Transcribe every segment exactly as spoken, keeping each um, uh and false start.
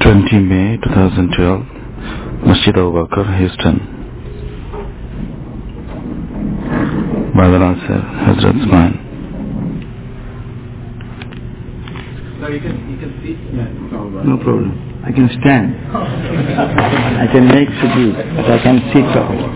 twentieth May twenty twelve, Masjid Abu Bakr, Houston. Brother Nasir, Hazrat's mind. No, you can, you can sit. Yeah, no problem. I can stand. I can make sujood, but I can sit properly.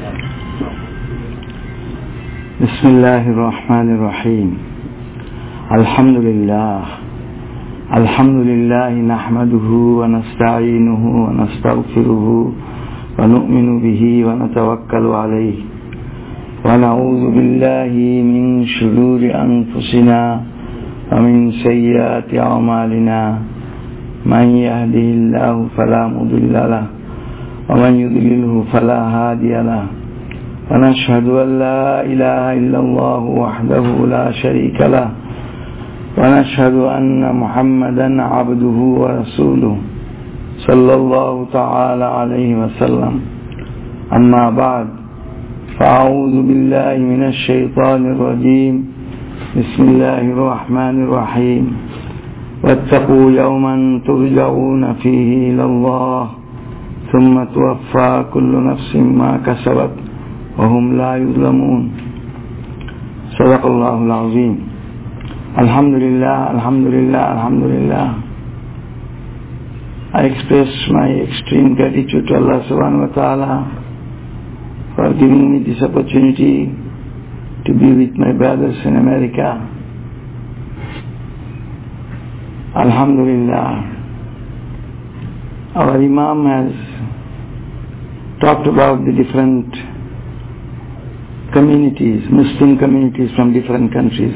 Bismillahir Rahmanir Rahim. Alhamdulillah. Alhamdulillah nahmaduhu wa nasta'inuhu wa nastaghfiruhu wa nu'minu bihi wa natawakkalu alayhi wa na'udhu billahi min shururi anfusina wa min sayyiati a'malina man yahdihillahu fala mudilla lahu wa man yudlilhu fala hadiya lahu wa nashhadu an la ilaha illallah wahdahu la sharika lahu ونشهد أن محمدا عبده ورسوله صلى الله تعالى عليه وسلم أما بعد فأعوذ بالله من الشيطان الرجيم بسم الله الرحمن الرحيم واتقوا يوما ترجعون فيه إلى الله ثم توفى كل نفس ما كسبت وهم لا يظلمون صدق الله العظيم. Alhamdulillah, Alhamdulillah, Alhamdulillah. I express my extreme gratitude to Allah subhanahu wa ta'ala for giving me this opportunity to be with my brothers in America. Alhamdulillah. Our Imam has talked about the different communities, Muslim communities from different countries.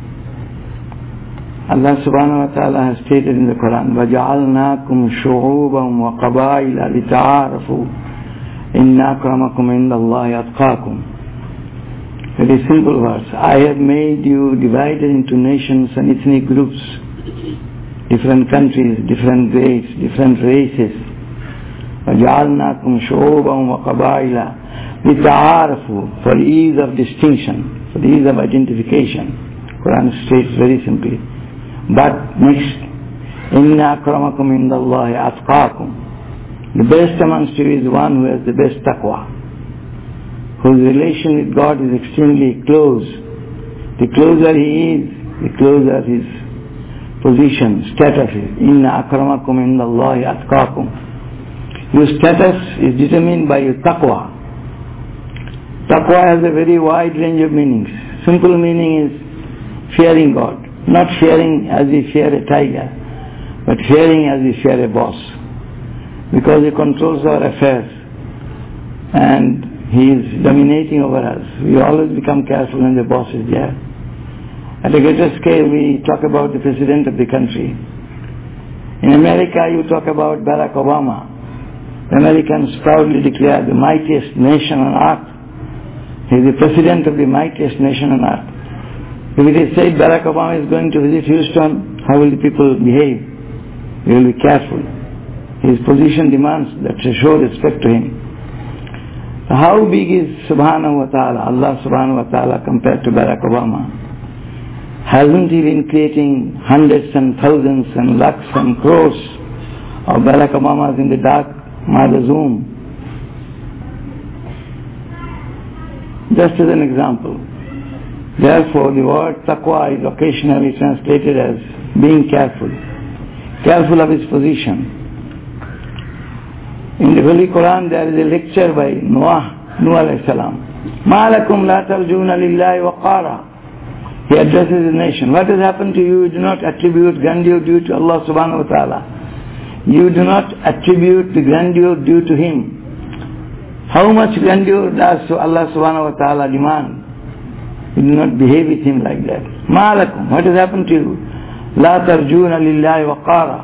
Allah subhanahu wa ta'ala has stated in the Quran, وَجَعَلْنَاكُمْ شُعُوبًا وَقَبَائِلَ لِتَعَارَفُوا إِنَّ أَكْرَمَكُمْ عِنْدَ اللَّهِ أَتْقَاكُمْ. Very simple verse. I have made you divided into nations and ethnic groups, different countries, different grades, different races. وَجَعَلْنَاكُمْ شُعُوبًا وَقَبَائِلَ لِتَعَارَفُوا, for ease of distinction, for ease of identification. Quran states very simply. But next, Inna akramakum indallahi atqakum. The best amongst you is one who has the best taqwa, whose relation with God is extremely close. The closer he is, the closer his position, status is. Inna akramakum indallahi atqakum. Your status is determined by your taqwa. Taqwa has a very wide range of meanings. Simple meaning is fearing God. Not fearing as we fear a tiger, but fearing as we fear a boss. Because he controls our affairs and he is dominating over us. We always become careful when the boss is there. At a greater scale, we talk about the president of the country. In America, you talk about Barack Obama. The Americans proudly declare the mightiest nation on earth. He is the president of the mightiest nation on earth. If it is said Barack Obama is going to visit Houston, how will the people behave? They will be careful. His position demands that to show respect to him. How big is Subhanahu wa ta'ala, Allah Subhanahu wa ta'ala compared to Barack Obama? Hasn't he been creating hundreds and thousands and lakhs and crores of Barack Obamas in the dark mother's womb? Just as an example. Therefore, the word taqwa is occasionally translated as being careful, careful of his position. In the Holy Quran, there is a lecture by Noah, Noah alayhi salam. مَا لَكُمْ لَا تَرْجُونَ لِلَّهِ وَقَارًا. He addresses the nation. What has happened to you? You do not attribute grandeur due to Allah subhanahu wa ta'ala. You do not attribute the grandeur due to Him. How much grandeur does Allah subhanahu wa ta'ala demand? You do not behave with him like that. مَا لَكُمْ, what has happened to you? لَا تَرْجُونَ لِلَّهِ وَقَارًا.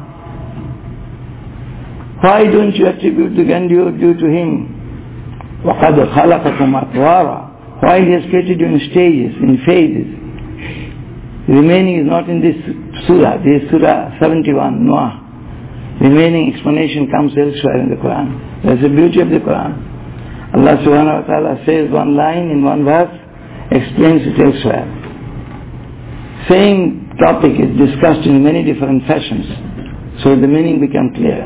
Why don't you attribute the grandeur due to him? وَقَدْ خَلَقَكُمْ أَطْوَارًا. Why he has created you in stages, in phases. The remaining is not in this surah. This is surah seventy-one, Noah. The remaining explanation comes elsewhere in the Quran. That's the beauty of the Quran. Allah subhanahu wa ta'ala says one line in one verse, explains it elsewhere. Same topic is discussed in many different fashions. So the meaning became clear.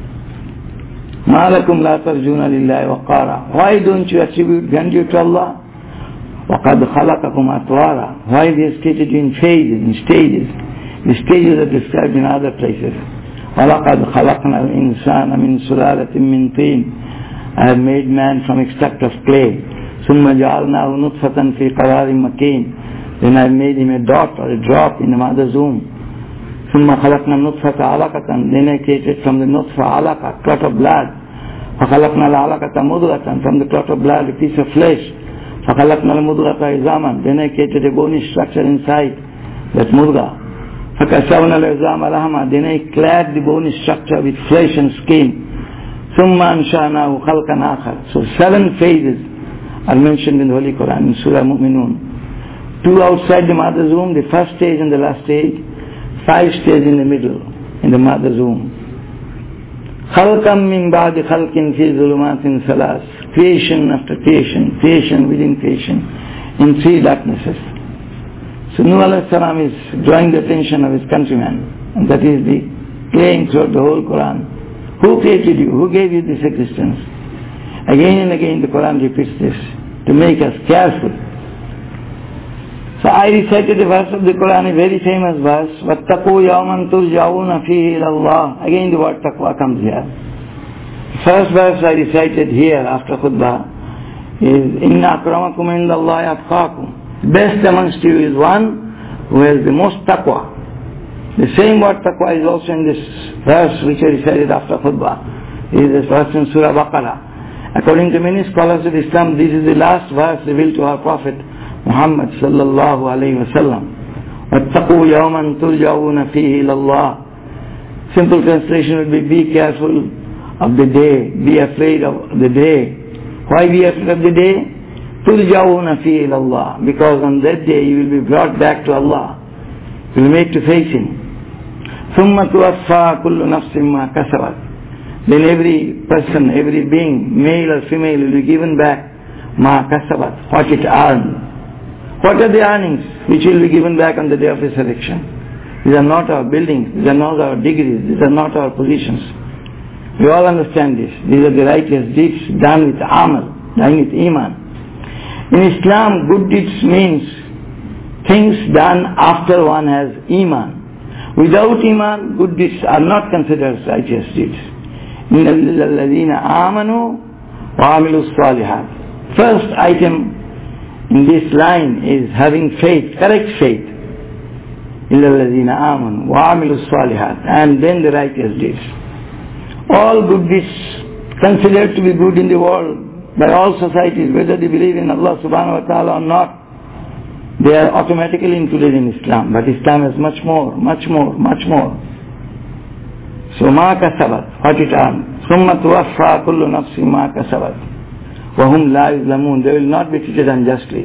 مَا لَكُمْ لَا تَرْجُونَ لِلَّهِ وَقَارًا. Why don't you attribute grandeur to Allah? وَقَدْ خَلَقَكُمْ أَطْوَارًا. Why they have stated you in phases, in stages. The stages are described in other places. وَلَقَدْ خَلَقْنَا الْإِنسَانَ مِنْ سُلَالَةٍ مِنْ طِينٍ. I have made man from extract of clay. ثُمَّ جَعَلْنَاهُ نُطْفَةً فِي قَرَارٍ مَكِينٍ. Then I have made him a dot or a drop in the mother's womb. ثُمَّ خَلَقْنَا النُّطْفَةَ عَلَقَةً. Then I created from the nutfa alaqa, clot of blood. فَخَلَقْنَا الْعَلَقَةَ مُضْغَةً. From the clot of blood, a piece of flesh. فَخَلَقْنَا الْمُضْغَةَ عِظَامًا. Then I created a bony structure inside that mudga. فَكَسَوْنَا الْعِظَامَ لَحْمًا. Then I clad the bony structure with flesh and skin. ثُمَّ أَنْشَأْنَاهُ خَلْقًا آخَرَ. So seven phases are mentioned in the Holy Quran, in Surah Mu'minun. Two outside the mother's womb, the first stage and the last stage. Five stages in the middle, in the mother's womb. خَلْقًا مِّن بَعْدِ خَلْقٍ فِي ظُلُمَاتٍ ثَلَاثٍ. Creation after creation, creation within creation, in three darknesses. So Nuh alayhi salam is drawing the attention of his countrymen, and that is the playing throughout the whole Quran. Who created you? Who gave you this existence? Again and again the Quran repeats this to make us careful. So I recited a verse of the Quran, a very famous verse, وَاتَّقُوا يَوْمًا تُرْجَعُونَ فِيهِ إِلَى اللَّهِ. Again the word taqwa comes here. The first verse I recited here after khutbah is إِنَّ أَكْرَمَكُمْ عِنْدَ اللَّهِ أَتْقَاكُمْ. Best amongst you is one who has the most taqwa. The same word taqwa is also in this verse which I recited after khutbah. It is a verse in Surah Baqarah. According to many scholars of Islam, this is the last verse revealed to our Prophet Muhammad sallallahu alayhi wa sallam. وَاتَّقُوا يَوْمًا تُرْجَعُونَ فِيهِ إِلَى اللَّهِ. Simple translation would be, be careful of the day, be afraid of the day. Why be afraid of the day? تُرْجَعُونَ فِيهِ إِلَى اللَّهِ. Because on that day you will be brought back to Allah. You will be made to face Him. ثُمَّ تُوَفَّى كُلُّ نَفْسٍ مَا كَسَبَتْ. Then every person, every being, male or female, will be given back مَا كَسَبَتْ, what it earned. What are the earnings which will be given back on the day of resurrection? These are not our buildings, these are not our degrees, these are not our positions. We all understand this. These are the righteous deeds done with amal, done with iman. In Islam, good deeds means things done after one has iman. Without iman, good deeds are not considered righteous deeds. إِنَّ الَّذِينَ آمَنُوا وَعَمِلُوا الصَّالِحَاتِ. First item in this line is having faith, correct faith. إِلَّا الَّذِينَ آمَنُوا وَعَمِلُوا الصَّالِحَاتِ. And then the righteous deeds. All good deeds considered to be good in the world by all societies, whether they believe in Allah subhanahu wa ta'ala or not, they are automatically included in Islam. But Islam is much more, much more, much more. So مَا كَسَبَتْ, what it earned. ثُمَّ تُوَفَّى كُلُّ نَفْسٍ مَا كَسَبَتْ. وَهُمْ لَا يُظْلَمُونَ. They will not be treated unjustly.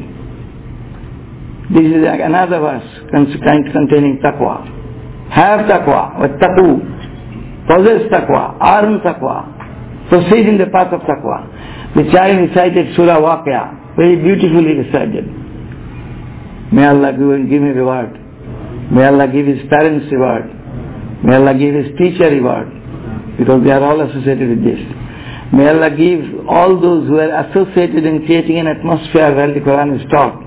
This is another verse containing taqwa. Have taqwa, وَاتَّقُوا. Possess taqwa, earn taqwa. Proceed in the path of taqwa. The child recited Surah Waqi'ah, very beautifully recited. May Allah give him reward. May Allah give his parents reward. May Allah give his teacher reward. Because they are all associated with this. May Allah give all those who are associated in creating an atmosphere where the Quran is taught.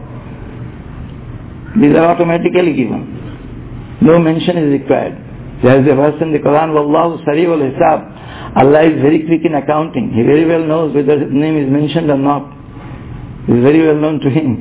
These are automatically given. No mention is required. There is a verse in the Quran, Wallahu Sari'ul Hisab. Allah is very quick in accounting. He very well knows whether his name is mentioned or not. It is very well known to him.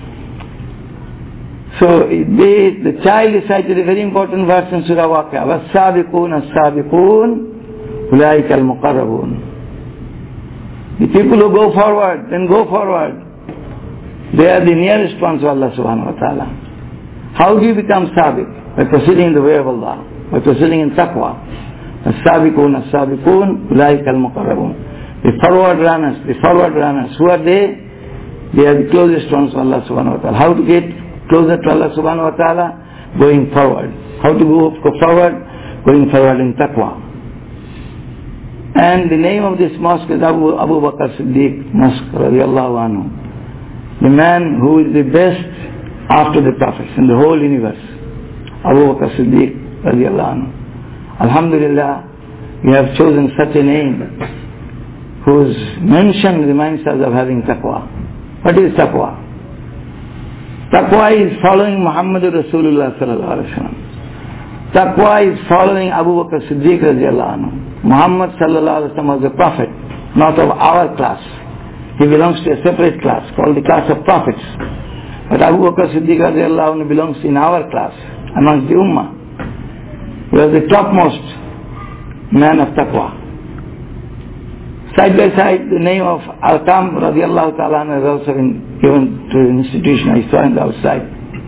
So they, the child recited a very important verse in Surah Waqi'ah. وَالسَّابِقُونَ السَّابِقُونَ أُولَٰئِكَ الْمُقَرَّبُونَ. The people who go forward, then go forward. They are the nearest ones to Allah subhanahu wa ta'ala. How do you become sabiq? By proceeding in the way of Allah. By proceeding in taqwa. As-sabiqun, as-sabiqun, ulaika al-muqarrabun. The forward runners, the forward runners. Who are they? They are the closest ones to Allah subhanahu wa ta'ala. How to get closer to Allah subhanahu wa ta'ala? Going forward. How to go, go forward? Going forward in taqwa. And the name of this mosque is Abu, Abu Bakr Siddiq Mosque, radiallahu anhu. The man who is the best after the prophets in the whole universe. Abu Bakr Siddiq, radiallahu anhu. Alhamdulillah, we have chosen such a name whose mention reminds us of having taqwa. What is taqwa? Taqwa is following Muhammad Rasulullah sallallahu alaihi wasallam. Taqwa is following Abu Bakr Siddiq radiallahu anhu. Muhammad sallallahu alaihi wasallam was a prophet, not of our class. He belongs to a separate class called the class of prophets. But Abu Bakr Siddiq radiallahu anhu belongs in our class, amongst the Ummah. He was the topmost man of taqwa. Side by side, the name of Al-Qam radiallahu ta'ala anhu has also been given to an institution. I saw on the outside.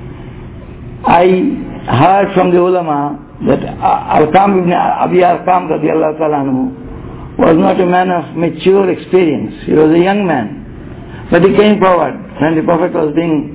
I heard from the ulama that Al-Qam ibn Abi Al-Qam radiallahu ta'ala anhu was not a man of mature experience. He was a young man. But he came forward when the Prophet was being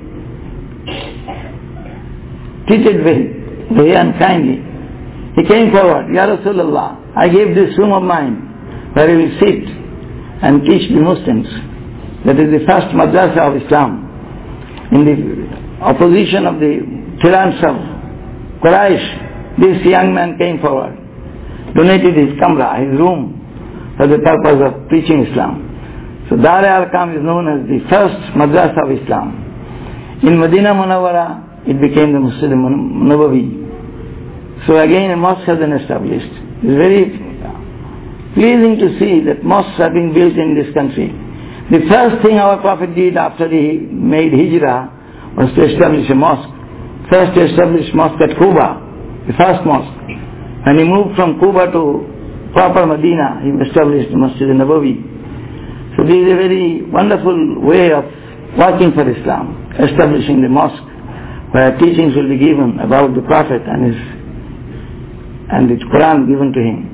treated very, very unkindly. He came forward, Ya Rasulullah, I gave this room of mine where he will sit and teach the Muslims. That is the first madrasa of Islam. In the opposition of the tyrants of Quraysh, this young man came forward, donated his kamra, his room, for the purpose of preaching Islam. So Dar al-Qam is known as the first madrasa of Islam. In Medina Munawwara, it became the Masjid Nabawi. So again a mosque has been established. It's very pleasing to see that mosques are being built in this country. The first thing our Prophet did after he made hijrah was to establish a mosque. First to establish mosque at Quba, the first mosque. When he moved from Quba to proper Medina, he established the Masjid Nabawi. So this is a very wonderful way of working for Islam, establishing the mosque where teachings will be given about the Prophet and his and the Quran given to him.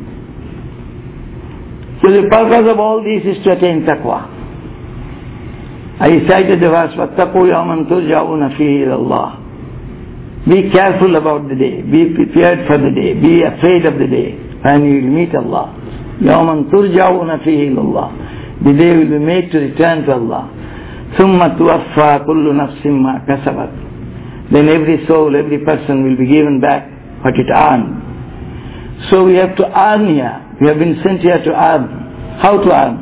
So the purpose of all this is to attain taqwa. I cited the verse, وَاتَّقُوا يَوْمًا تُرْجَعُونَ فِيهِ إِلَى اللَّهِ. Be careful about the day. Be prepared for the day. Be afraid of the day when you will meet Allah. يَوْمًا تُرْجَعُونَ فِيهِ إِلَى اللَّهِ. The day will be made to return to Allah. ثُمَّ تُوَفَّى كُلُّ نَفْسٍ مَا كَسَبَتْ. Then every soul, every person will be given back what it earned. So we have to earn here. We have been sent here to earn. How to earn?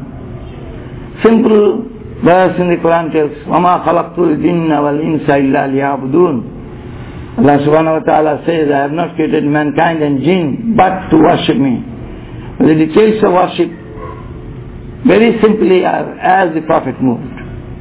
Simple verse in the Quran tells, وَمَا خَلَقْتُ الْجِنَّ وَالْإِنسَ إِلَّا لِيَعْبُدُونَ. Allah subhanahu wa ta'ala says, I have not created mankind and jinn but to worship me. The details of worship very simply are as the Prophet moved.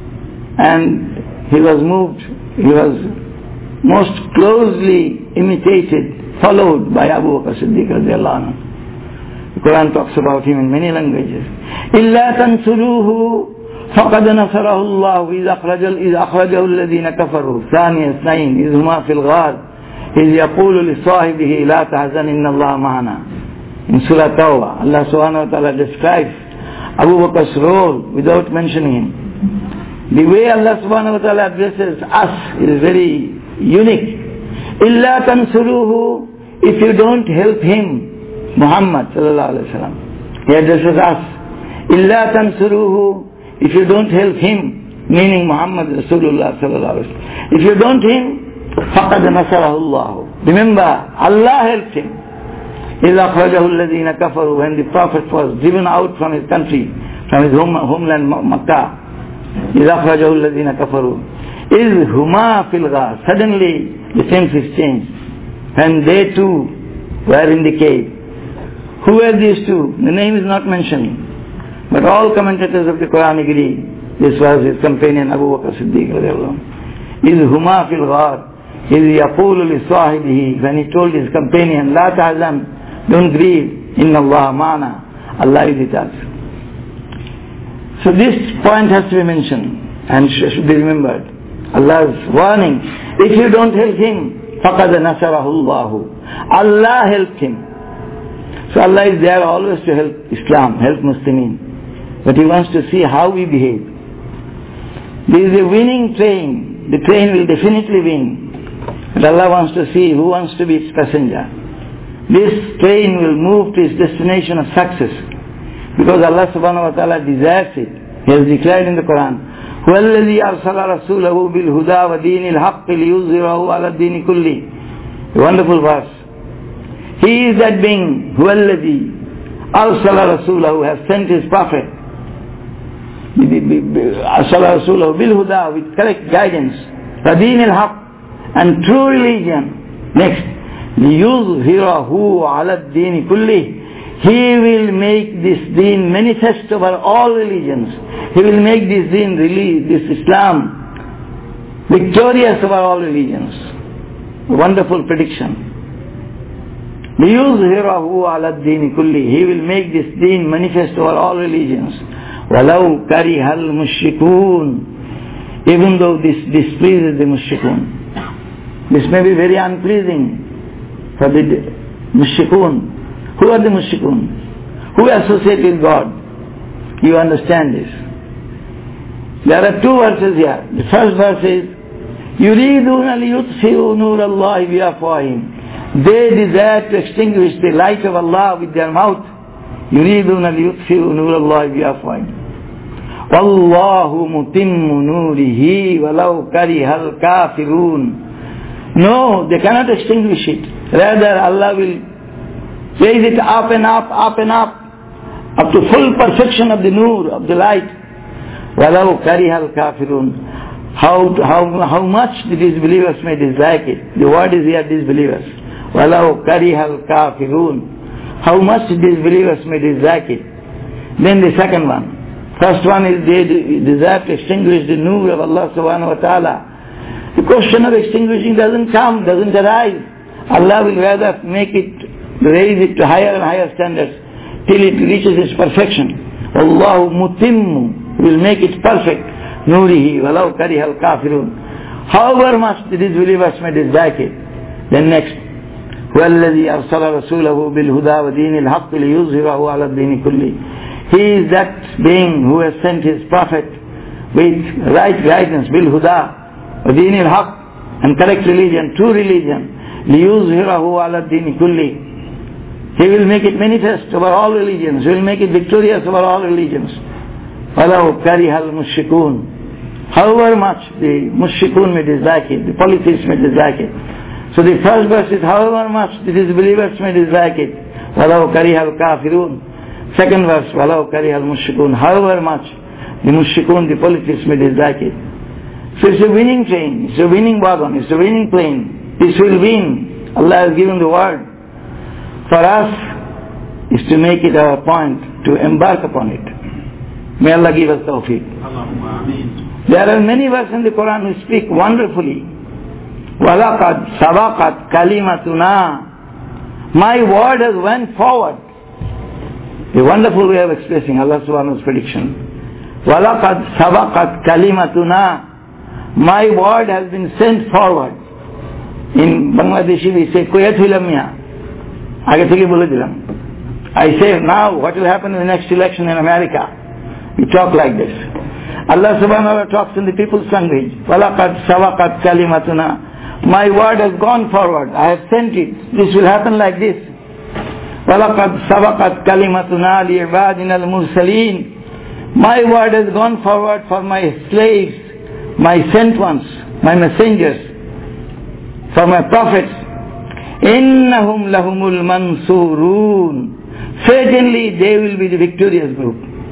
And he was moved, he was most closely imitated, followed by Abu Bakr Siddiq radiallahu anhu. The Quran talks about him in many languages. إِلَّا تَنْصُرُوهُ فَقَدْ نَصَرَهُ اللَّهُ إِذْ أَخْرَجَهُ الَّذِينَ كَفَرُوا ثَانِيَ اثْنَيْنِ إِذْ هُمَا فِي الْغَارِ إِذْ يَقُولُ لِصَاحِبِهِ لَا تَحْزَنْ إِنَّ اللَّهَ مَعَنَا. In Surah Tawbah, Allah subhanahu wa ta'ala describes Abu Bakr's role without mentioning him. The way Allah subhanahu wa ta'ala addresses us is very unique. إِلَّا تَنْصُرُوهُ. If you don't help him, Muhammad sallallahu alaihi wasallam, he addresses us. إِلَّا تَنْصُرُوهُ. If you don't help him, meaning Muhammad Rasulullah sallallahu alaihi wasallam, if you don't him, فَقَدْ نَصَرَهُ اللَّهُ. Remember, Allah helped him. إِذْ أَخْرَجَهُ الَّذِينَ كَفَرُوا. When the Prophet was driven out from his country, from his home, homeland Makkah, إِذْ أَخْرَجَهُ الَّذِينَ كَفَرُوا إِذْ هُمَا فِي الْغَارِ. Suddenly the senses changed. And they too were in the cave. Who were these two? The name is not mentioned. But all commentators of the Quran agree. This was his companion Abu Bakr Siddiq radiallahu anhu. إِذْ هُمَا فِي الْغَارِ إِذْ يَقُولُ لِصَاحِبِهِ. When he told his companion, لَا تَحْزَنْ, don't grieve, إِنَّ اللَّهَ مَعَنَا, Allah is with us. So this point has to be mentioned and should be remembered. Allah's warning, if you don't help him, فَقَدْ نَصَرَهُ اللَّهُ. Allah helped him. So Allah is there always to help Islam, help Muslimin. But He wants to see how we behave. This is a winning train. The train will definitely win. But Allah wants to see who wants to be its passenger. This train will move to its destination of success. Because Allah subhanahu wa ta'ala desires it. He has declared in the Quran, هُوَ الَّذِي أَرْسَلَ رَسُولَهُ بِالْهُدَى وَدِينِ الْحَقِّ لِيُظْهِرَهُ عَلَى الدِّينِ كُلِّهِ. A wonderful verse. He is that being, huwallazi arsala rasulahu, has sent his prophet, arsala rasulahu bil huda, with correct guidance, fadeen al-haq, and true religion. Next, liyuzhirahu ala ad-deen kulli, he will make this deen manifest over all religions. He will make this deen, this Islam, victorious over all religions. Wonderful prediction. لِيُظْهِرَهُ عَلَى الدِّينِ كُلِّهِ, he will make this deen manifest over all religions. وَلَوْ كَرِهَ الْمُشْرِكُونَ, even though this displeases the mushrikun. This may be very unpleasing for the mushrikun. Who are the mushrikun? Who associate with God? You understand this. There are two verses here. The first verse is, يُرِيدُونَ لِيُطْفِئُوا نُورَ اللَّهِ بِأَفْوَاهِهِمْ, they desire to extinguish the light of Allah with their mouth. يُرِيدُونَ لِيُطْفِئُوا نُورَ اللَّهِ بِأَفْوَاهِهِمْ وَاللَّهُ مُتِمُّ نُورِهِ وَلَوْ كَرِهَ الْكَافِرُونَ. No, they cannot extinguish it. Rather, Allah will raise it up and up, up and up, up to full perfection of the nur, of the light. وَلَوْ كَرِهَ الْكَافِرُونَ. How, how, how much the disbelievers may dislike it. The word is here, disbelievers. وَلَوْ كَرِهَ الْكَافِرُونَ. How much the disbelievers may dislike it. Then the second one. First one is they desire to extinguish the nur of Allah subhanahu wa ta'ala. The question of extinguishing doesn't come, doesn't arise. Allah will rather make it, raise it to higher and higher standards till it reaches its perfection. Allahu mutimmu, will make it perfect. Nurihi walau karihal kafirun. However much the disbelievers may dislike it. Then next, huwallazi arsala rasulahu bil huda wa deenil haqq liyuzhirahu ala ad-deen kulli. He is that being who has sent his prophet with right guidance, bil huda wa deenil haqq, and correct religion, true religion, liyuzhirahu ala ad-deen kulli. He will make it manifest over all religions. He will make it victorious over all religions. وَلَوْ كَرِهَ الْمُشْرِكُونَ. However much the mushrikun may dislike it, the polytheists may dislike it. So the first verse is, however much the disbelievers may dislike it, وَلَوْ كَرِهَ الْكَافِرُونَ. Second verse, وَلَوْ كَرِهَ الْمُشْرِكُونَ. However much the mushrikun, the polytheists may dislike it. So it's a winning train, it's a winning wagon, it's a winning plane. This will win. Allah has given the word. For us is to make it our point to embark upon it. May Allah give us tawfiq. There are many verses in the Quran who speak wonderfully. وَلَقَدْ سَبَقَتْ كَلِمَتُنَا. My word has went forward. A wonderful way of expressing Allah subhanahu wa ta'ala's prediction. وَلَقَدْ سَبَقَتْ كَلِمَتُنَا. My word has been sent forward. In Bangladeshi we say, Kuyat Hilamya. I say, now what will happen in the next election in America? We talk like this. Allah subhanahu wa ta'ala talks in the people's language. وَلَقَدْ سَبَقَتْ كَلِمَتُنَا. My word has gone forward. I have sent it. This will happen like this. وَلَقَدْ سَبَقَتْ كَلِمَتُنَا لِعِبَادِنَا الْمُرْسَلِينَ. My word has gone forward for my slaves, my sent ones, my messengers, for my prophets. إِنَّهُمْ لَهُمُ الْمَنْصُورُونَ. Certainly they will be the victorious group.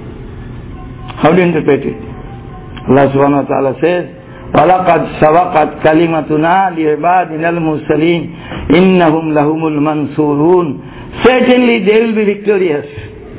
How do you interpret it? Allah subhanahu wa ta'ala says, وَلَقَدْ سَبَقَتْ كَلِمَتُنَا لِعِبَادِنَا الْمُرْسَلِينَ إِنَّهُمْ لَهُمُ الْمَنْصُورُونَ. Certainly they will be victorious.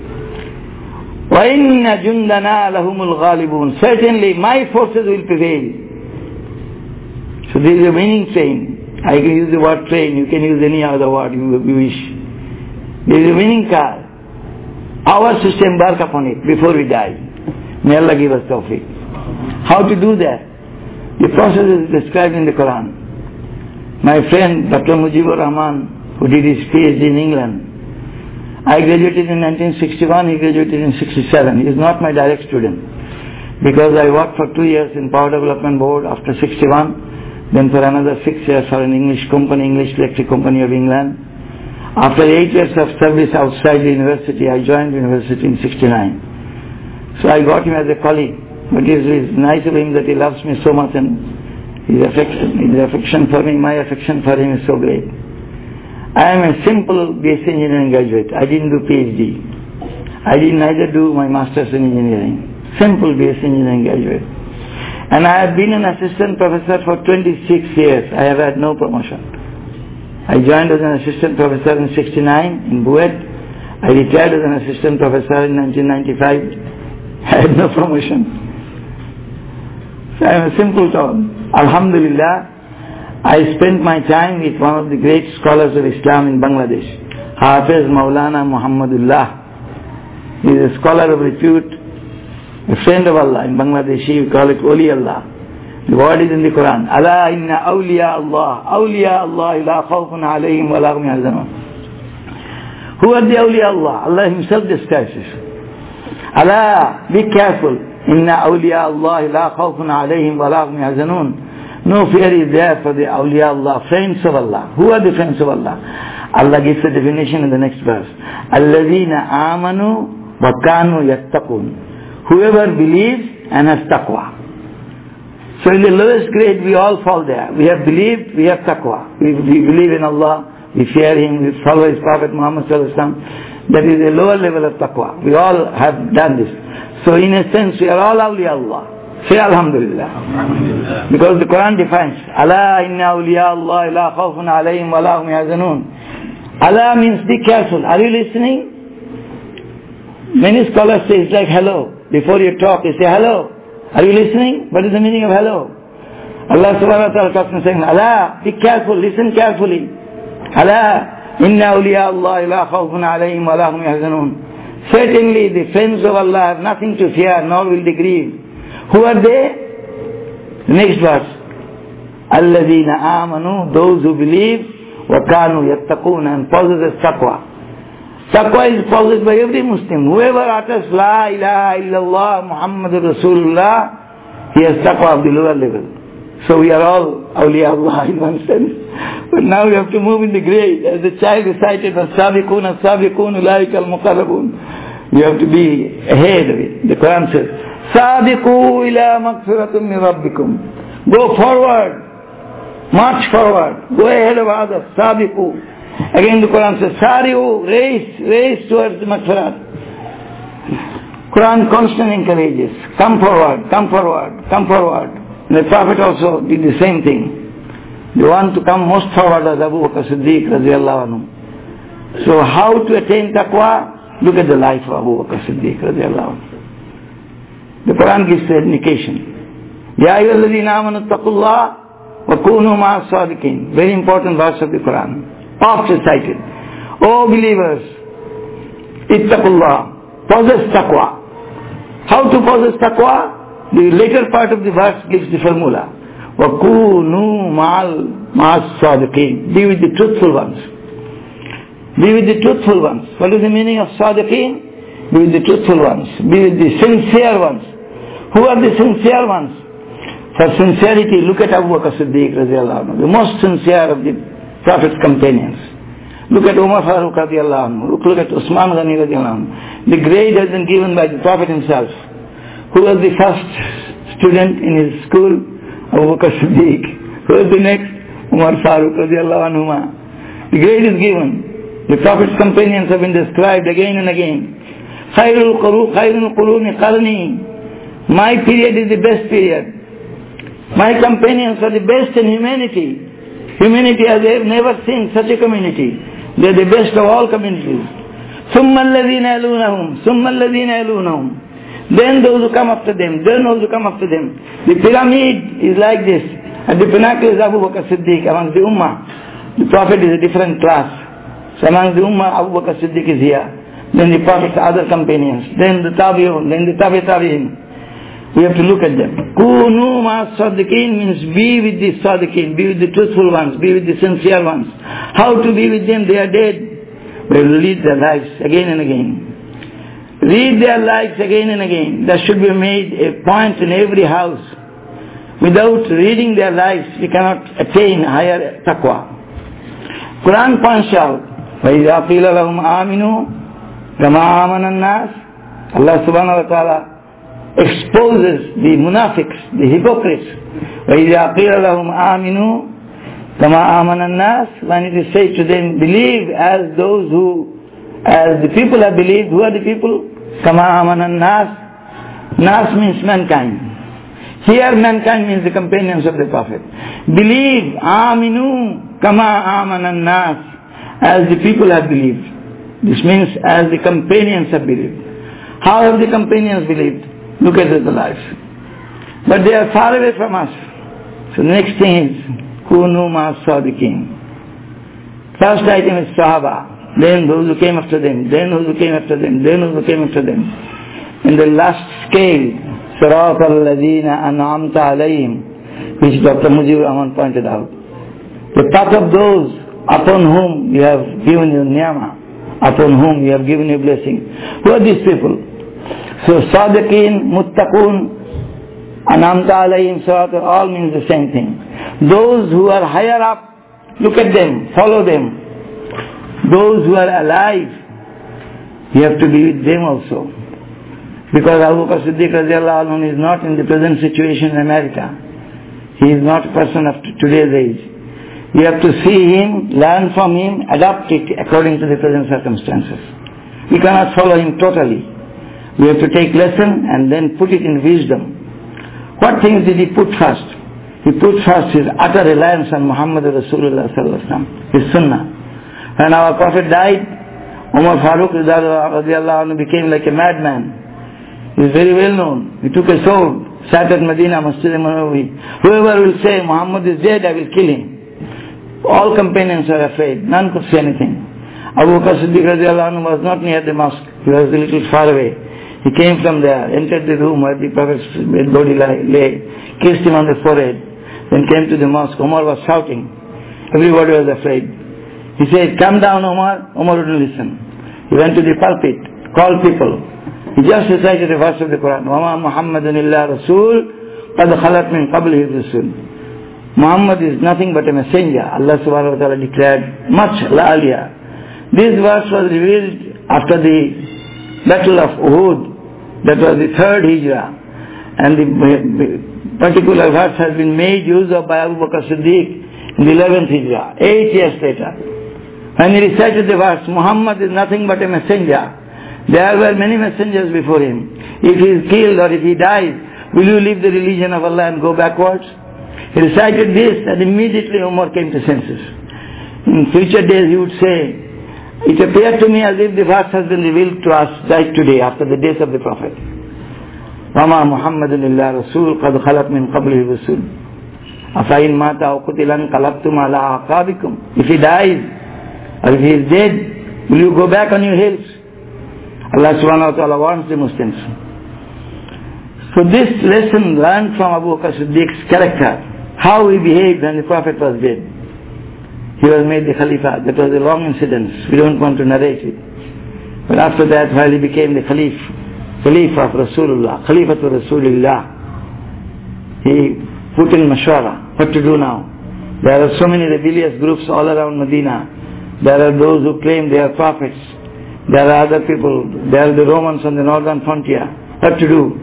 وَإِنَّ جُنْدَنَا لَهُمُ الْغَالِبُونَ. Certainly my forces will prevail. So this is a winning train. I can use the word train, you can use any other word you, you wish. There is a winning car. Ours is to embark upon it before we die. May Allah give us tawfiq. How to do that? The process is described in the Quran. My friend Doctor Mujibur Rahman, who did his PhD in England, I graduated in nineteen sixty-one, he graduated in sixty-seven. He is not my direct student. Because I worked for two years in Power Development Board after sixty-one. Then for another six years for an English company, English Electric Company of England. After eight years of service outside the university, I joined the university in sixty-nine. So I got him as a colleague. But it is nice of him that he loves me so much, and his affection, his affection for me, my affection for him is so great. I am a simple B S c engineering graduate. I didn't do PhD. I didn't either do my master's in engineering. Simple B S c engineering graduate. And I have been an assistant professor for twenty-six years. I have had no promotion. I joined as an assistant professor in sixty-nine in Buet. I retired as an assistant professor in nineteen ninety-five. I had no promotion. So I am a simple tone. Alhamdulillah, I spent my time with one of the great scholars of Islam in Bangladesh, Hafiz Maulana Muhammadullah. He is a scholar of repute, a friend of Allah. In Bangladeshi we call it Awliya Allah. The word is in the Quran. Ala inna awliya Allah. Awliya Allah la khawfun alayhim wa la hum yahzanun. Who are the awliya Allah? Allah himself describes this. Allah, be careful. Inna awliya Allah la khawfun alayhim wa la hum yahzanun. No fear is there for the awliya Allah, friends of Allah. Who are the friends of Allah? Allah gives a definition in the next verse. Alladhina amanu wa kanu yattaqun. Whoever believes and has taqwa. So in the lowest grade we all fall there. We have believed, we have taqwa. We, we believe in Allah, we fear Him, we follow His Prophet Muhammad sallallahu alaihi wasallam. That is a lower level of taqwa. We all have done this. So in a sense we are all awliya Allah. Say Alhamdulillah. Alhamdulillah. Because the Quran defines, Ala inna awliya Allah la khawfun alayhim wa la hum yahzanun. Allah means be careful. Are you listening? Many scholars say it's like hello. Before you talk, you say hello. Are you listening? What is the meaning of hello? Allah subhanahu wa ta'ala talks and saying, Allah, be careful, listen carefully. Allah, inna awliya Allah la khawfun alayhim wa la hum yahzanun. Certainly the friends of Allah have nothing to fear, nor will they grieve. Who are they? Next verse. Alladhina amanu, those who believe, wa kanu yattaqun, and possess taqwa. Taqwa is possessed by every Muslim. Whoever utters La ilaha illallah Muhammadur Rasulullah, he has taqwa of the lower level. So we are all awliya Allah in one sense. But now we have to move in the grade. As the child recited, As-sabiqun, as-sabiqun, ulaika al-muqarrabun. We have to be ahead of it. The Quran says, Sabiqu ila maghfiratum min rabbikum. Go forward. March forward. Go ahead of others. Sabiqu. Again the Quran says, Sari'u, race, race towards the maghfirat. Quran constantly encourages, come forward, come forward, come forward. And the Prophet also did the same thing. The one to come most forward as Abu Bakr Siddiq radiyallahu anhu. So how to attain taqwa? Look at the life of Abu Bakr Siddiq radiyallahu anhu. The Quran gives the indication. Ya ayyuhalladhina amanu taqullah wa kunu ma'as sadiqin. Very important verse of the Quran. Oft recited. O believers, ittaqullah, possess taqwa. How to possess taqwa? The later part of the verse gives the formula. وَكُونُوا مَعَ الصَّادِقِينَ. Be with the truthful ones. Be with the truthful ones. What is the meaning of sadiqeen? Be with the truthful ones. Be with the sincere ones. Who are the sincere ones? For sincerity, look at Abu Bakr Siddiq radiyallahu anhu, the most sincere of the Prophet's companions. Look at Umar Farooq radiyallahu anhu. Look, look at Usman Ghani radiyallahu anhu. The grade has been given by the Prophet himself. Who was the first student in his school? Abu Bakr Siddiq. Who was the next? Umar Farooq radiyallahu anhu. The grade is given. The Prophet's companions have been described again and again. Khairul quruni qarni. My period is the best period. My companions are the best in humanity. Humanity has never seen such a community. They are the best of all communities. ثُمَّ الَّذِينَ يَلُونَهُمْ ثُمَّ الَّذِينَ يَلُونَهُمْ. Then those who come after them, then those who come after them. The pyramid is like this. At the pinnacle is Abu Bakr Siddiq among the Ummah. The Prophet is a different class. So among the Ummah, Abu Bakr Siddiq is here. Then the Prophet's other companions. Then the Tabi'un. Then the Tabi' Tabi'in. We have to look at them. Kunu ma sadiqin means be with the sadiqin, be with the truthful ones, be with the sincere ones. How to be with them? They are dead. We will lead their lives again and again. Read their lives again and again. There should be made a point in every house. Without reading their lives, we cannot attain higher taqwa. Quran points out, وَإِذَا قِيلَ لَهُمْ آمِنُوا كَمَا آمَنَ النَّاسِ. Allah subhanahu wa ta'ala exposes the munafiqs, the hypocrites. وَإِذَا قِيلَ لَهُمْ آمِنُوا Kama amana nas, when it is said to them, believe as those who, as the people have believed. Who are the people? Kama amana nas. Nas means mankind. Here mankind means the companions of the Prophet. Believe, aminu, kama amana nas, as the people have believed. This means as the companions have believed. How have the companions believed? Look at the life. But they are far away from us. So the next thing is, Kunu ma sadiqin. First item is Sahaba, then those who came after them, then those who came after them, then those who came after them. In the last scale, Sirat al-Ladina an'amta alayhim, which Doctor Mujibur Rahman pointed out. The path of those upon whom you have given your ni'mah, upon whom you have given your blessing. Who are these people? So Sadiqin, Muttaqun, An'amta alayhim, Sirat, all means the same thing. Those who are higher up, look at them, follow them. Those who are alive, you have to be with them also. Because Abu Bakr Siddiq radiallahu anhu is not in the present situation in America. He is not a person of today's age. You have to see him, learn from him, adapt it according to the present circumstances. We cannot follow him totally. We have to take lesson and then put it in wisdom. What things did he put first? He put first his utter reliance on Muhammad Rasulullah sallallahu alaihi wasallam, his sunnah. When our Prophet died, Umar Farooq radiallahu anhu became like a madman. He is very well known. He took a sword, sat at Medina, Masjid al-Nabawi. Whoever will say Muhammad is dead, I will kill him. All companions were afraid. None could say anything. Abu Bakr Siddiq radiallahu anhu was not near the mosque. He was a little far away. He came from there, entered the room where the Prophet's body lay, kissed him on the forehead, then came to the mosque. Umar was shouting. Everybody was afraid. He said, come down, Umar. Umar wouldn't listen. He went to the pulpit, called people. He just recited a verse of the Quran. وَمَا مُحَمَّدٌ إِلَّا رَسُولٌ قَدْ خَلَتْ مِنْ قَبْلِهِ الرُّسُلُ. Muhammad is nothing but a messenger. Allah subhanahu wa ta'ala declared much earlier. This verse was revealed after the battle of Uhud. That was the third hijrah. And the particular verse has been made use of by Abu Bakr Siddiq in the eleventh hijrah, eight years later. When he recited the verse, Muhammad is nothing but a messenger. There were many messengers before him. If he is killed or if he dies, will you leave the religion of Allah and go backwards? He recited this and immediately Umar came to senses. In future days he would say, it appeared to me as if the verse has been revealed to us right today after the days of the Prophet. وَمَا مُحَمَّدٌ إِلَّا رَسُولٌ قَدْ خَلَتْ مِنْ قَبْلِهِ الرُّسُلُ أَفَإِنْ مَاتَ أَوْ قُتِلَ انقَلَبْتُمْ عَلَىٰ أَعْقَابِكُمْ. If he dies or if he is dead, will you go back on your heels? Allah subhanahu wa ta'ala warns the Muslims. So this lesson learned from Abu Bakr Siddiq's character, how he behaved when the Prophet was dead. He was made the Khalifa. That was a long incident. We don't want to narrate it. But after that, while he became the Khalif, Khalifa of Rasulullah, Khalifatul Rasulullah, he put in mashwara, what to do now. There are so many rebellious groups all around Medina. There are those who claim they are prophets. There are other people. There are the Romans on the northern frontier. What to do?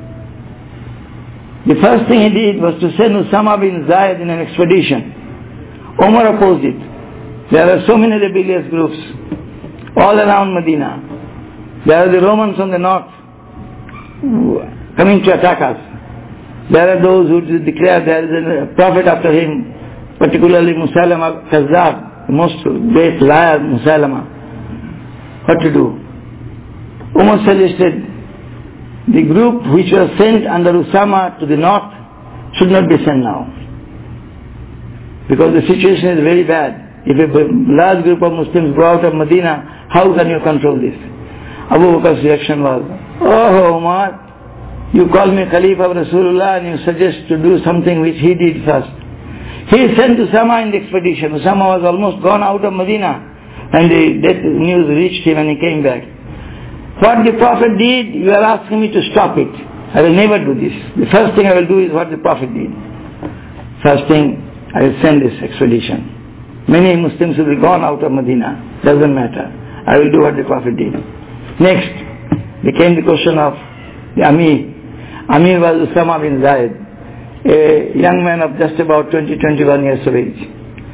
The first thing he did was to send Usama bin Zayd in an expedition. Umar opposed it. There are so many rebellious groups all around Medina. There are the Romans on the north coming to attack us. There are those who declare there is a prophet after him, particularly Musaylama Kazzab, the most great liar Musaylama. What to do? Umar suggested the group which was sent under Usama to the north should not be sent now. Because the situation is very bad. If a large group of Muslims go out of Medina, how can you control this? Abu Bakr's reaction was, oh Umar, you call me Khalifa of Rasulullah and you suggest to do something which he did first. He sent Usama in the expedition. Usama was almost gone out of Medina and the death news reached him and he came back. What the Prophet did, you are asking me to stop it. I will never do this. The first thing I will do is what the Prophet did. First thing, I will send this expedition. Many Muslims will be gone out of Medina. Doesn't matter. I will do what the Prophet did. Next, became the question of the Amir. Amir was Usama bin Zayd, a young man of just about twenty to twenty-one years of age.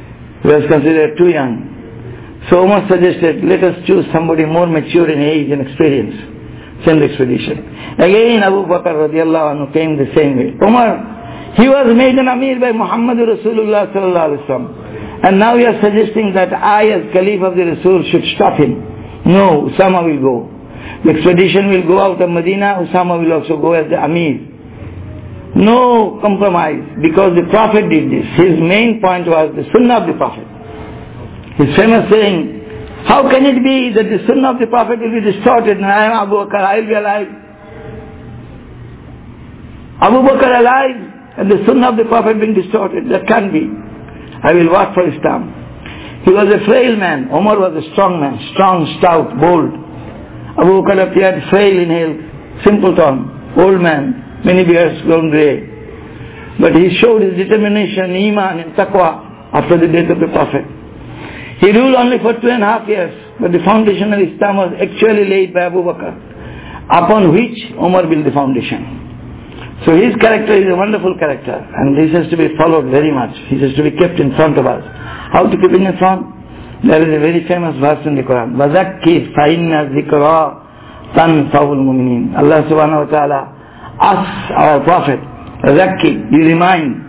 He was considered too young. So Umar suggested, let us choose somebody more mature in age and experience. Send the expedition. Again Abu Bakr radiallahu anhu came the same way. Umar, he was made an Amir by Muhammad Rasulullah sallallahu alaihi wasallam. And now you are suggesting that I as Caliph of the Rasul should stop him. No, Usama will go. The expedition will go out of Medina, Usama will also go as the Amir. No compromise, because the Prophet did this. His main point was the Sunnah of the Prophet. His famous saying, how can it be that the Sunnah of the Prophet will be distorted and I am Abu Bakr, I will be alive? Abu Bakr alive and the Sunnah of the Prophet being distorted, that can't be. I will work for Islam. He was a frail man. Umar was a strong man, strong, stout, bold. Abu Bakr appeared frail in health, simpleton, old man, many beards grown grey. But he showed his determination, iman and taqwa after the death of the Prophet. He ruled only for two and a half years, but the foundation of Islam was actually laid by Abu Bakr, upon which Umar built the foundation. So his character is a wonderful character, and this has to be followed very much. This has to be kept in front of us. How to keep it in front? There is a very famous verse in the Quran. وَذَكِّرْ فَإِنَّ الذِّكْرَى تَنْفَعُ الْمُؤْمِنِينَ. Allah subhanahu wa ta'ala asks our Prophet, وَذَكِّرْ, you remind.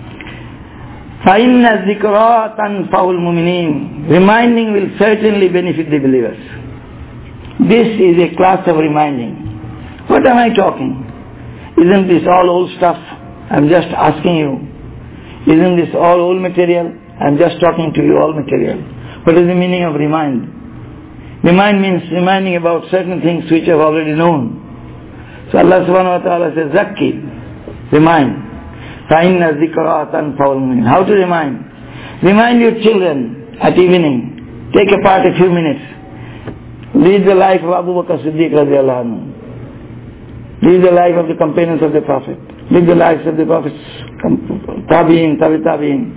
فَإِنَّ الذِّكْرَى تَنْفَعُ الْمُؤْمِنِينَ. Reminding will certainly benefit the believers. This is a class of reminding. What am I talking? Isn't this all old stuff? I'm just asking you. Isn't this all old material? I'm just talking to you all material. What is the meaning of remind? Remind means reminding about certain things which I've already known. So Allah subhanahu wa ta'ala says, Zakki, remind. فَإِنَّ الذِّكْرَى تَنْفَعُ الْمُؤْمِنِينَ. How to remind? Remind your children at evening. Take apart a few minutes. Read the life of Abu Bakr Siddiq radiallahu anhu. Read the life of the companions of the Prophet. Read the lives of the Prophet's Tabi'in, Tabi Tabi'in.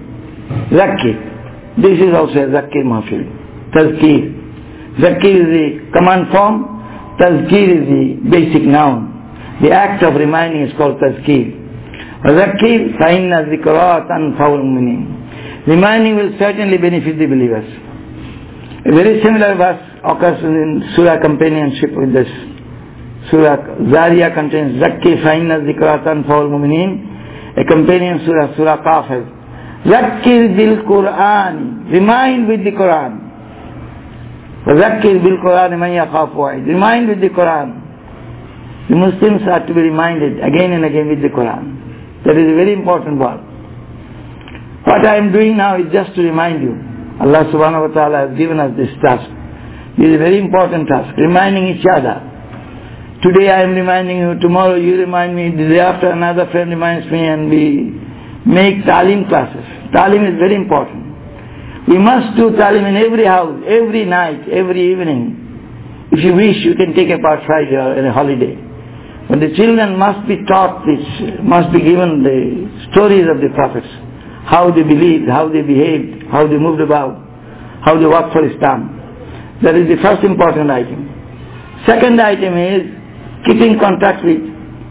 Zakir. This is also a Zakir Mahfil. Tazkir. Zakir is the command form. Tazkir is the basic noun. The act of reminding is called Tazkir. Zakir فَإِنَّ الذِّكْرَى تَنْفَعُ الْمُؤْمِنِينَ. Reminding will certainly benefit the believers. A very similar verse occurs in Surah Companionship with this. Surah Zariyah contains Zakir فَإِنَّ الذِّكْرَى تَنْفَعُ الْمُؤْمِنِينَ. A companion surah, Surah Qaf has Zakir bil Quran. Remind with the Quran. Zakir bil Quran man yakhafu wa'id. Remind with the Quran. The Muslims are to be reminded again and again with the Quran. That is a very important word. What I am doing now is just to remind you. Allah subhanahu wa ta'ala has given us this task. This is a very important task. Reminding each other. Today I am reminding you, tomorrow you remind me, the day after another friend reminds me, and we make talim classes. Talim is very important. We must do talim in every house, every night, every evening. If you wish, you can take a part Friday or a holiday. But the children must be taught this, must be given the stories of the prophets, how they believed, how they behaved, how they moved about, how they worked for Islam. That is the first important item. Second item is keeping contact with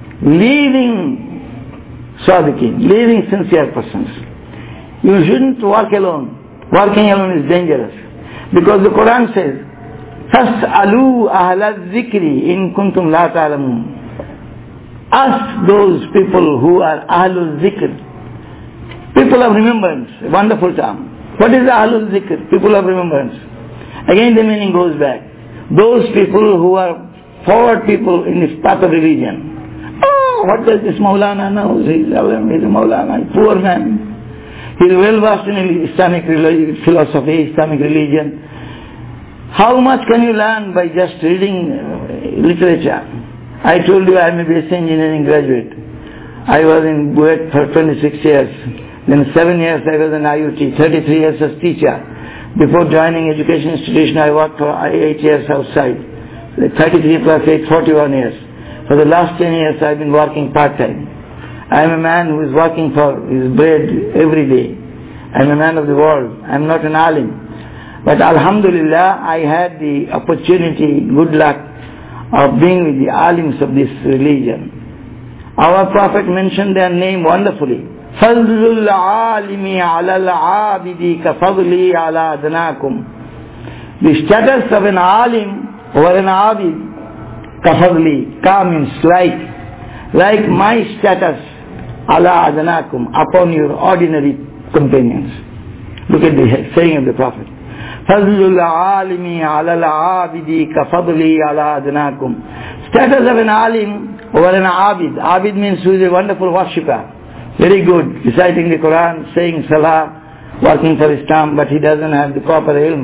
living sadiqin, living sincere persons. You shouldn't work alone. Working alone is dangerous. Because the Quran says, فَاسْأَلُوا أَهْلَ الذِّكْرِ إِن كُنْتُمْ لَا تَعْلَمُونَ. Ask those people who are Ahlul Zikr. People of remembrance, a wonderful term. What is Ahlul Zikr? People of remembrance. Again the meaning goes back. Those people who are forward people in this path of religion. Oh, what does this Maulana know? He's a, he's a Maulana, a poor man. He's well versed in Islamic philosophy, Islamic religion. How much can you learn by just reading uh, literature? I told you I am a B S c engineering graduate. I was in Buet for twenty-six years. Then seven years I was in I U T, thirty-three years as teacher. Before joining education institution I worked for eight years outside. thirty-three plus eight, forty-one years. For the last ten years I have been working part-time. I am a man who is working for his bread every day. I am a man of the world. I am not an alim. But Alhamdulillah, I had the opportunity, good luck, of being with the alims of this religion. Our Prophet mentioned their name wonderfully. فَضْلُ الْعَالِمِ عَلَى الْعَابِدِ كَفَضْلِي عَلَى أَدْنَاكُمْ. The status of an alim or an abid, kafadli, ka means like, like my status, ala adanakum, upon your ordinary companions. Look at the saying of the Prophet. Fazlul alimi ala al-abidi kafadli ala adanakum. Status of an alim or an abid. Abid means who is a wonderful worshipper. Very good, reciting the Quran, saying salah, working for Islam, but he doesn't have the proper ilm.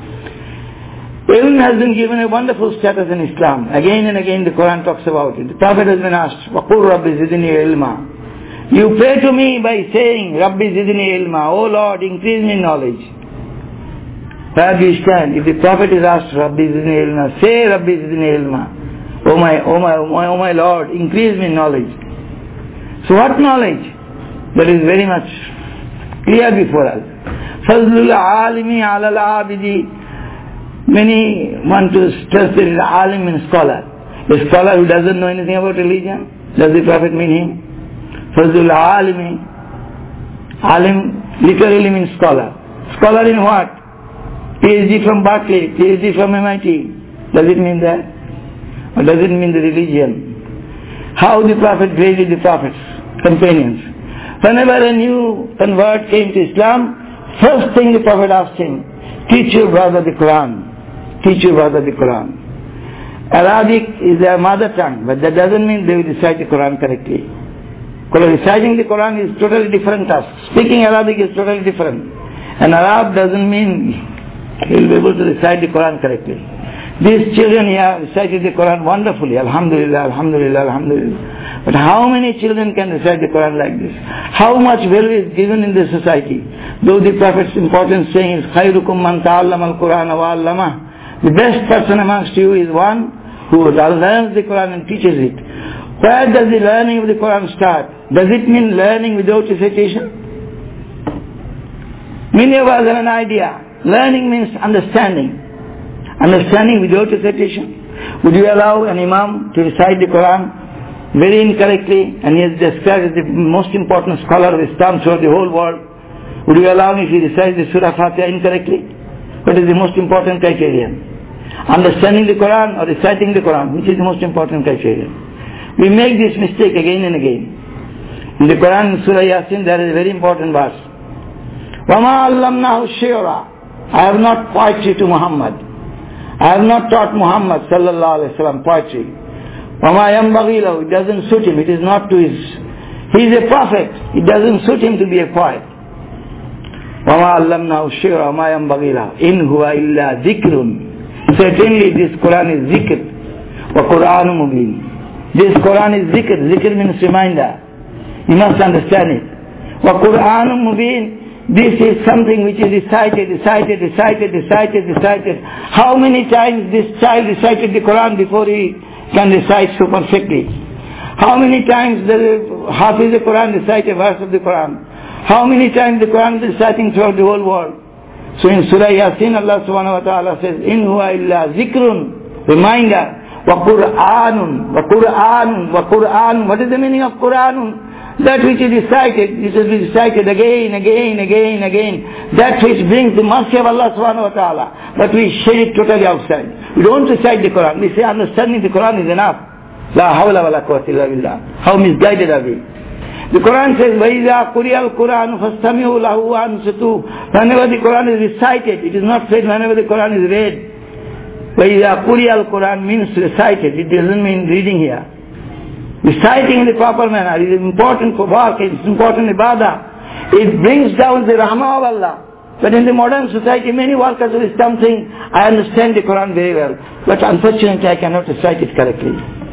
Ilm has been given a wonderful status in Islam. Again and again the Quran talks about it. The Prophet has been asked, وَقُلْ رَبِّ زِدْنِي عِلْمًا. You pray to me by saying, Rabbi zidni ilma, oh Lord, increase me in knowledge. Where do you stand? If the Prophet is asked, Rabbi zidni ilma, say Rabbi zidni ilma. Oh my, oh my, oh my, oh my Lord, increase me in knowledge. So what knowledge? That is very much clear before us. Fazlul alimi ala al-abidi. Many want to stress that alim means scholar. A scholar who doesn't know anything about religion, does the Prophet mean him? Fazlul alimi. Alim literally means scholar. Scholar in what? PhD from Berkeley, PhD from M I T. Does it mean that? Or does it mean the religion? How the Prophet graded the Prophet's companions. Whenever a new convert came to Islam, first thing the Prophet asked him, teach your brother the Quran. Teach your brother the Quran. Arabic is their mother tongue, but that doesn't mean they will recite the Quran correctly. Because reciting the Quran is totally different task. Speaking Arabic is totally different. And Arab doesn't mean he will be able to recite the Quran correctly. These children here recited the Quran wonderfully. Alhamdulillah, Alhamdulillah, Alhamdulillah. But how many children can recite the Quran like this? How much value is given in this society? Though the Prophet's important saying is, خَيْرُكُمْ مَنْ تَعَلَّمَ الْقُرْآنَ وَعَلَّمَهُ. The best person amongst you is one who learns the Quran and teaches it. Where does the learning of the Quran start? Does it mean learning without recitation? Many of us have an idea. Learning means understanding. Understanding without recitation. Would you allow an imam to recite the Quran very incorrectly, and he is described as the most important scholar of Islam throughout the whole world? Would you allow him if he recites the Surah Fatiha incorrectly? What is the most important criterion? Understanding the Quran or reciting the Quran? Which is the most important criterion? We make this mistake again and again. In the Quran, in Surah Yasin, there is a very important verse. وَمَا عَلَّمْنَاهُ الشِّعْرَ. I have not poetry to Muhammad. I have not taught Muhammad sallallahu alayhi wa sallam poetry. وَمَا يَنْبَغِي لَهُ. It doesn't suit him. It is not to his... He is a prophet. It doesn't suit him to be a poet. وَمَا عَلَّمْنَاهُ الشِّعْرَ وَمَا يَنْبَغِي لَهُ إِنْ هُوَ إِلَّا ذِكْرٌ. Certainly this Quran is zikr. وَقُرْآنٌ مُبِينٌ. This Quran is zikr. Zikr means reminder. You must understand it. وَقُرْآنٌ مُبِينٌ. This is something which is recited, recited, recited, recited, recited. How many times this child recited the Quran before he can recite so perfectly? How many times the Hafiz the Quran recite a verse of the Quran? How many times the Quran is reciting throughout the whole world? So in Surah Yasin, Allah subhanahu wa ta'ala says, إِنْ هُوَ إِلَّا ذِكْرٌ. Reminder. وَقُرْآنٌ وَقُرْآنٌ وَقُرْآنٌ. What is the meaning of Quran? That which is recited, it will be recited again, again, again, again. That which brings the mercy of Allah subhanahu wa ta'ala. But we share it totally outside. We don't recite the Quran. We say understanding the Quran is enough. La hawla wa la quwwata illa billah. How misguided are we? The Quran says, وَإِذَا قُرِئَ الْقُرْآنُ فَاسْتَمِعُوا لَهُ وَأَنصِتُوا. Whenever the Quran is recited, it is not said whenever the Quran is read. وَإِذَا قُرِئَ الْقُرْآنُ means recited. It doesn't mean reading here. Reciting in the proper manner is important for work, it's important ibadah. It brings down the rahmah of Allah. But in the modern society, many workers of Islam think, I understand the Quran very well, but unfortunately I cannot recite it correctly.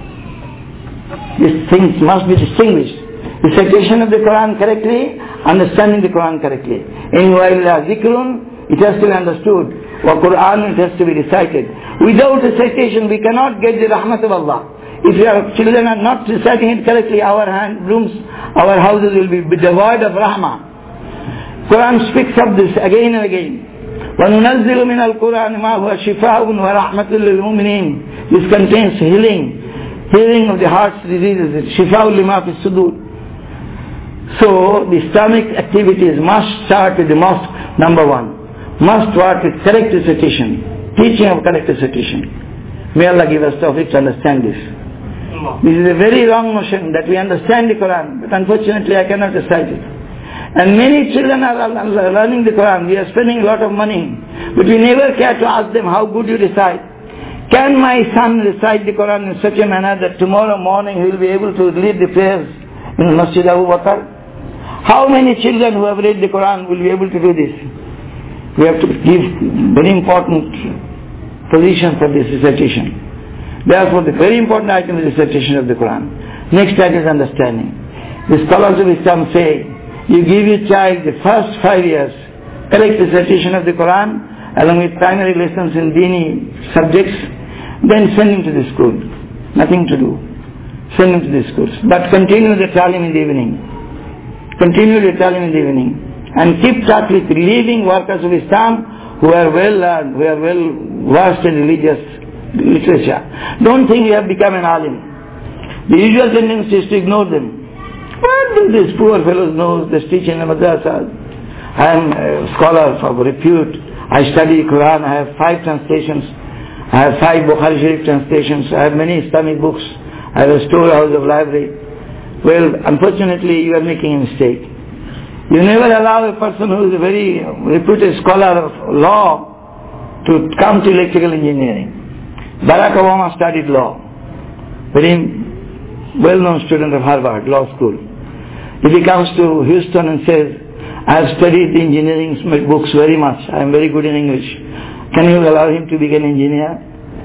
These things must be distinguished. Recitation of the Quran correctly, understanding the Quran correctly. In wa'illa zikrun, it has to be understood. Wa Quran, it has to be recited. Without recitation, we cannot get the rahmat of Allah. If your children are not reciting it correctly, our hand, rooms, our houses will be devoid of rahmah. Quran speaks of this again and again. وَنُنَزِّلُ مِنَ الْقُرْآنِ مَا هُوَ شِفَاءٌ وَرَحْمَةٌ لِلْمُؤْمِنِينَ. This contains healing, healing of the heart's diseases, شِفَاءٌ لِمَا فِي الصُّدُورِ. So the Islamic activities must start with the mosque, number one. Must start with correct recitation, teaching of correct recitation. May Allah give us tawfiq to understand this. This is a very wrong notion that we understand the Quran, but unfortunately I cannot recite it. And many children are learning the Quran. We are spending a lot of money, but we never care to ask them how good you recite. Can my son recite the Quran in such a manner that tomorrow morning he will be able to lead the prayers in Masjid Abu Bakr? How many children who have read the Quran will be able to do this? We have to give very important position for this recitation. Therefore, the very important item is recitation of the Quran. Next item is understanding. The scholars of Islam say, you give your child the first five years correct recitation of the Quran along with primary lessons in Dini subjects, then send him to the school. Nothing to do. Send him to the schools. But continue the talim in the evening. Continue the talim in the evening. And keep touch with living workers of Islam who are well learned, who are well versed in religious literature. Don't think you have become an alim. The usual tendency is to ignore them. What do these poor fellows know? They teach in the madrasas. I am a scholar of repute. I study Quran. I have five translations. I have five Bukhari Sharif translations. I have many Islamic books. I have a storehouse of library. Well, unfortunately, you are making a mistake. You never allow a person who is a very reputed scholar of law to come to electrical engineering. Barack Obama studied law. Very well-known student of Harvard Law School. If he comes to Houston and says, I have studied the engineering books very much, I am very good in English, can you allow him to become an engineer?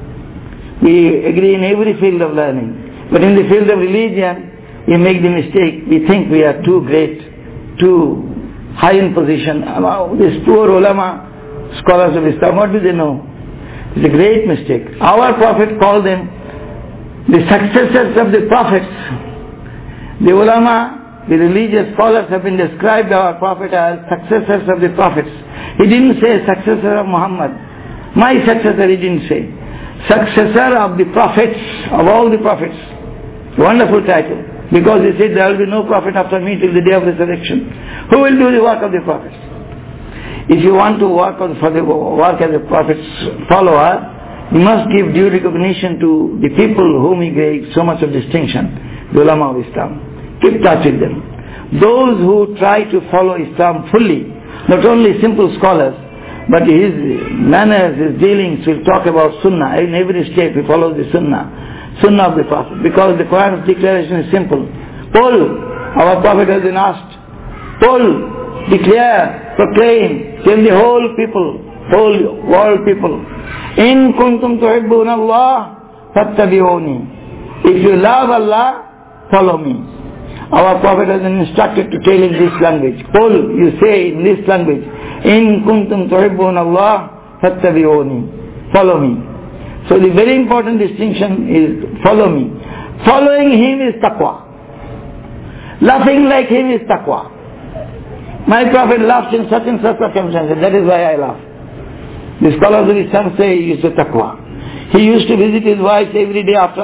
We agree in every field of learning. But in the field of religion, we make the mistake. We think we are too great, too high in position. These poor ulama, scholars of Islam, what do they know? It's a great mistake. Our Prophet called them the successors of the prophets. The ulama, the religious scholars have been described our Prophet as successors of the prophets. He didn't say successor of Muhammad. My successor, he didn't say. Successor of the prophets, of all the prophets. Wonderful title. Because he said there will be no prophet after me till the day of resurrection. Who will do the work of the prophets? If you want to work on, for the work as a prophet's follower, you must give due recognition to the people whom he gave so much of distinction, the ulama of Islam. Keep touch with them. Those who try to follow Islam fully, not only simple scholars, but his manners, his dealings will talk about Sunnah. In every step he follows the Sunnah. Sunnah of the Prophet. Because the Quran's declaration is simple. Qul, our Prophet has been asked. Qul, declare, proclaim, tell the whole people, whole world people. In kuntum tuhibbuna Allah, fattabi'uni. If you love Allah, follow me. Our Prophet has been instructed to tell in this language. Qul, you say in this language. In kuntum tuhibbuna Allah, fattabi'uni. Follow me. So the very important distinction is follow me. Following him is taqwa. Laughing like him is taqwa. My Prophet laughed in such and such circumstances. That is why I laugh. The scholars of Islam say he used to taqwa. He used to visit his wife every day after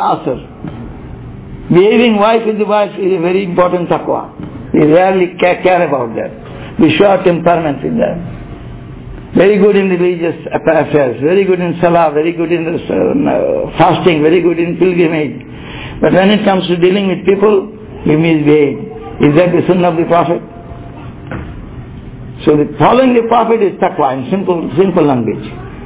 Asr. Behaving wife with the wife is a very important taqwa. We rarely care, care about that. We show our temperament with that. Very good in religious affairs, very good in salah, very good in uh, fasting, very good in pilgrimage. But when it comes to dealing with people, he misbehave. Is that the sunnah of the Prophet? So the following the Prophet is taqwa in simple, simple language.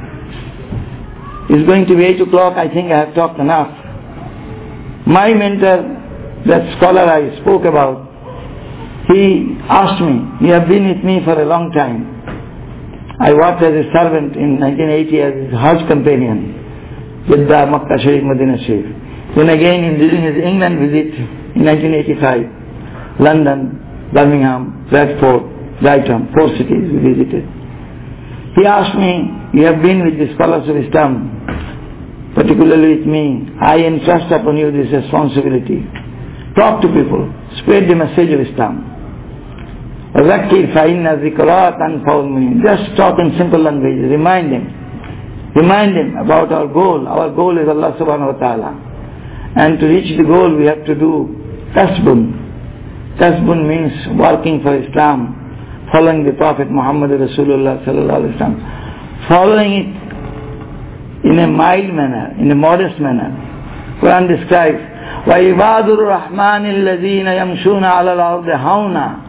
It's going to be eight o'clock, I think I have talked enough. My mentor, that scholar I spoke about, he asked me, you have been with me for a long time. I worked as a servant in nineteen eighty as his Hajj companion, Jeddah, Makkah Sharif, Medina Sharif. Then again in during his England visit in nineteen eighty-five, London, Birmingham, Bradford, Brighton, four cities we visited. He asked me, you have been with the scholars of Islam, particularly with me. I entrust upon you this responsibility. Talk to people, spread the message of Islam. Zakir fa'inna zikrat anfa'ul mu'minin. Just talk in simple language. Remind them. Remind them about our goal. Our goal is Allah subhanahu wa ta'ala. And to reach the goal we have to do tasbun. Kasbun means working for Islam, following the Prophet Muhammad Rasulullah sallallahu alaihi wasallam, following it in a mild manner, in a modest manner. Quran describes, وَعِبَادُ الرَّحْمَنِ الَّذِينَ يَمْشُونَ عَلَى الْأَرْضِ هَوْنًا.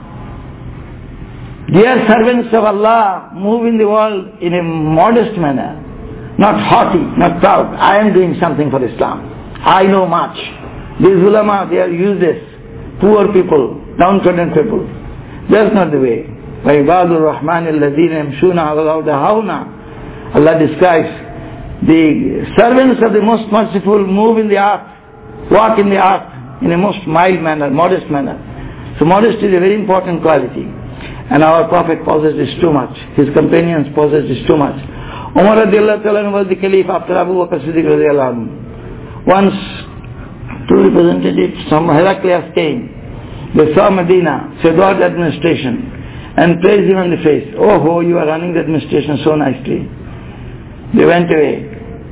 Dear servants of Allah, move in the world in a modest manner, not haughty, not proud. I am doing something for Islam. I know much. These ulama, they are useless. Poor people, downtrodden people. That's not the way. وَعِبَادُ الرَّحْمَنِ الَّذِينَ يَمْشُونَ عَلَى الْأَرْضِ هَوْنًا. Allah describes the servants of the most merciful move in the earth, walk in the earth in a most mild manner, modest manner. So modesty is a very important quality. And our Prophet possessed this too much. His companions possessed this too much. Umar radiallahu ta'ala was the caliph after Abu Bakr Siddiq radiallahu anhu. Once two representatives from Heraclius came. They saw Medina, Sadat administration, and praised him on the face. Oh ho, you are running the administration so nicely. They went away.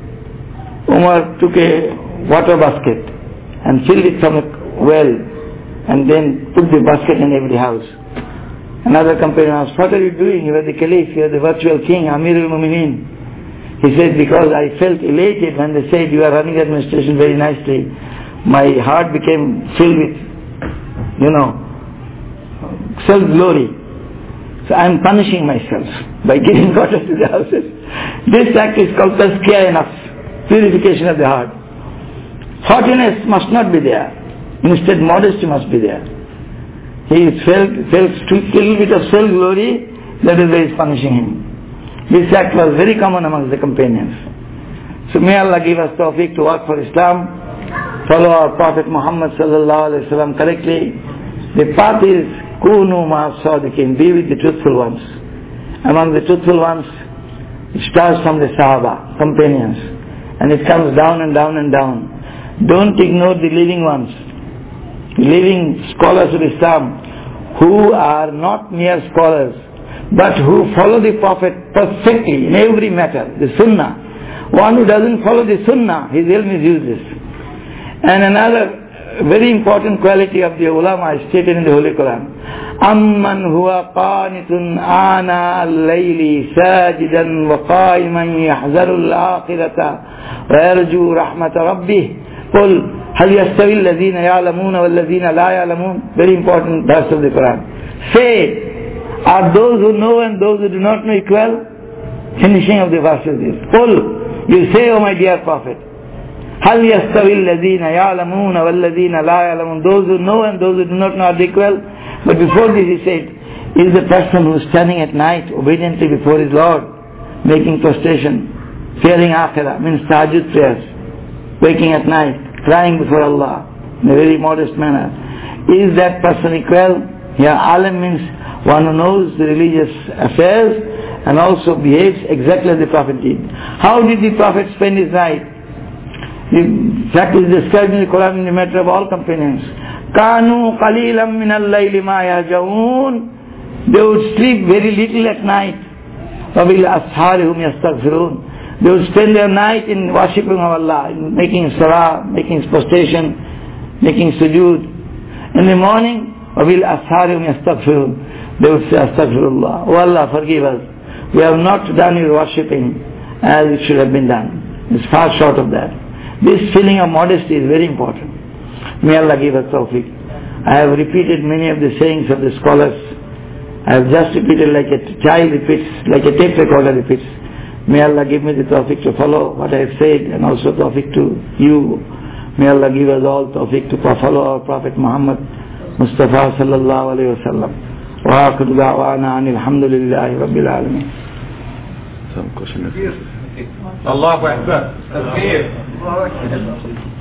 Umar took a water basket and filled it from a well and then put the basket in every house. Another companion asked, what are you doing? You are the caliph, you are the virtual king, Amir al-Mu'mineen. He said, because I felt elated when they said you are running the administration very nicely. My heart became filled with, you know, self-glory. So I am punishing myself by giving water to the houses. This act is called tazkiyah nafs, purification of the heart. Haughtiness must not be there. Instead, modesty must be there. He felt, felt a little bit of self-glory, that is why he is punishing him. This act was very common amongst the companions. So may Allah give us tawfiq to work for Islam, follow our Prophet Muhammad sallallahu alaihi wasallam correctly. The path is kunu ma'as sadiqin, be with the truthful ones. Among the truthful ones, it starts from the Sahaba, companions, and it comes down and down and down. Don't ignore the living ones, living scholars of Islam, who are not mere scholars, but who follow the Prophet perfectly in every matter, the Sunnah. One who doesn't follow the Sunnah, his ilm is useless. And another very important quality of the ulama is stated in the Holy Quran. أَمَّنْ هُوَ قَانِتٌ آنَاءَ اللَّيْلِ سَاجِدًا وَقَائِمًا يَحْذَرُ الْآخِرَةَ وَيَرْجُو رَحْمَةَ رَبِّهِ قُلْ هل يستوي الذين يعلمون والذين لا يعلمون. Very important verse of the Quran. Say, are those who know and those who do not know equal? Finishing of the verse is this. Qul, you say, O my dear Prophet, هل يستوي الذين يعلمون والذين لا يعلمون. Those who know and those who do not know are equal. But before this he said, is the person who is standing at night obediently before his Lord, making prostration, fearing akhirah, means tahajjud prayers, waking at night, crying before Allah in a very modest manner. Is that person equal? Yeah, alim means one who knows the religious affairs and also behaves exactly as the Prophet did. How did the Prophet spend his night? The fact is described in the Quran in the matter of all companions. Kanu qalilan min al-layli ma yahjaun. They would sleep very little at night. Wa bil ashari hum yastaghfirun. They would spend their night in worshipping of Allah, in making salah, making prostration, making sujood. In the morning, وَبِالْ أَسْحَارِهُمْ يَسْتَغْفِرُونَ. They would say, Astaghfirullah. Oh Allah, forgive us. We have not done your worshipping as it should have been done. It's far short of that. This feeling of modesty is very important. May Allah give us tawfiq. I have repeated many of the sayings of the scholars. I have just repeated like a child repeats, like a tape recorder repeats. May Allah give me the tawfiq to follow what I have said and also tawfiq to you. May Allah give us all tawfiq to follow our Prophet Muhammad Mustafa sallallahu alayhi wa sallam. Wa akhiru da'wana anil hamdulillahi rabbil alameen. Some question. Allahu Akbar. Takbir.